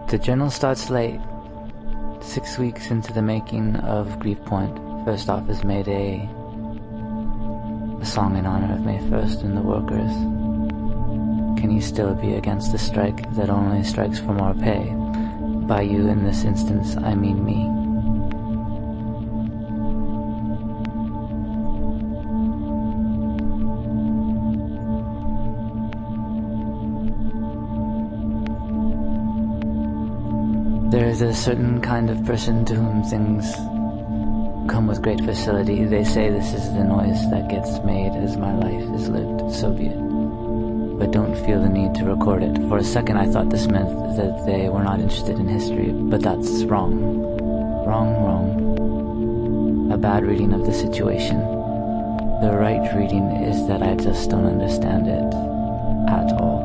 The journal starts late. 6 weeks into the making of Grief Point, First Off has made a song in honor of May 1st and the workers. Can you still be against the strike that only strikes for more pay? By you in this instance, I mean me. There is a certain kind of person to whom things come with great facility. They say this is the noise that gets made as my life is lived, so be it. But don't feel the need to record it. For a second I thought this meant that they were not interested in history, but that's wrong. Wrong. A bad reading of the situation. The right reading is that I just don't understand it at all.